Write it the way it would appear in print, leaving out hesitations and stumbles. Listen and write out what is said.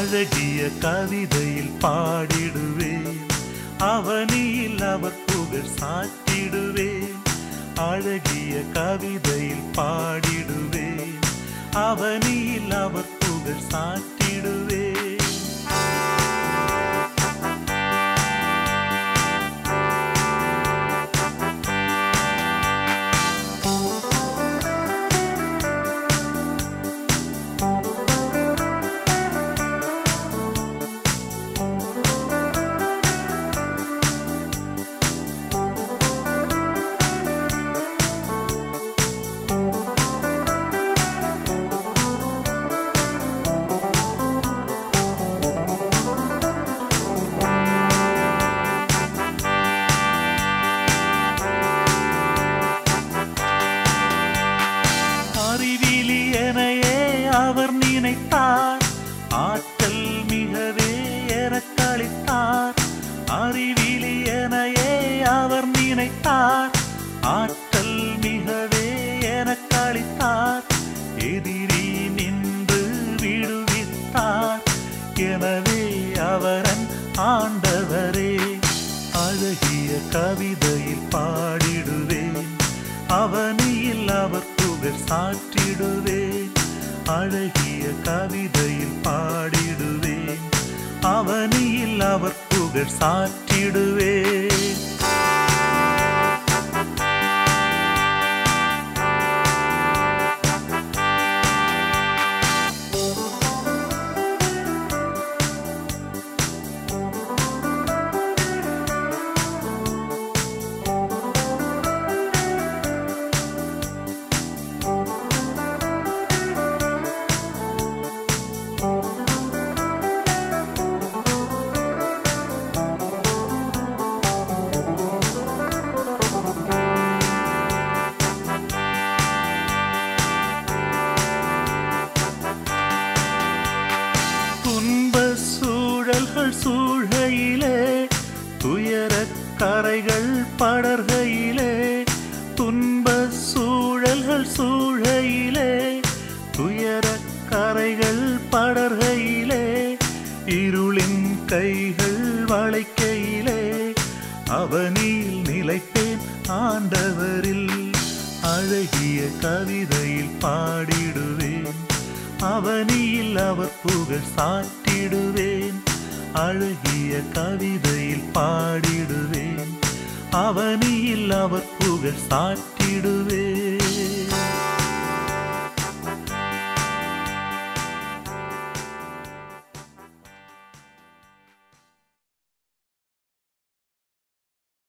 அழகிய கவிதையில் பாடிடுவேன், அவனியில் அவர் புகழ் சாற்றிடுவேன். அழகிய கவிதையில் பாடிடுவேன், அவனியில் அவர் புகழ் சாற்றிடுவேன். அவர் நினைத்தார், ஆற்றல் மிகவே எனக்களித்தார். அறிவிலி எனையே அவர் நினைத்தார், ஆற்றல் மிகவே எனக்களித்தார். எதிரி நின்று விடுவித்தார், எனவே அவரன் ஆண்டவரே. அழகிய கவிதையில் பாடிடுவேன், அவனியில் அவர் புகழ் சாற்றிடுவேன். அழகிய கவிதையில் பாடிடுவேன், அவனியில் அவர் புகழ் சாற்றிடுவேன். சூழ்கையிலே துயரக் கரைகள் படர்கையிலே, துன்ப சூழல்கள் சூழ்கையிலே துயரக் கரைகள் படர்கையிலே, இருளின் கைகள் வளைக்கையிலே அவனில் நிலைப்பேன் ஆண்டவரில். அழகிய கவிதையில் பாடிடுவேன், அவனில் அவர் புகழ் சாற்றிடுவேன். அழகிய கவிதையில் பாடிடுவேன், அவனில் அவர் புகழ் சாற்றிடுவேன்.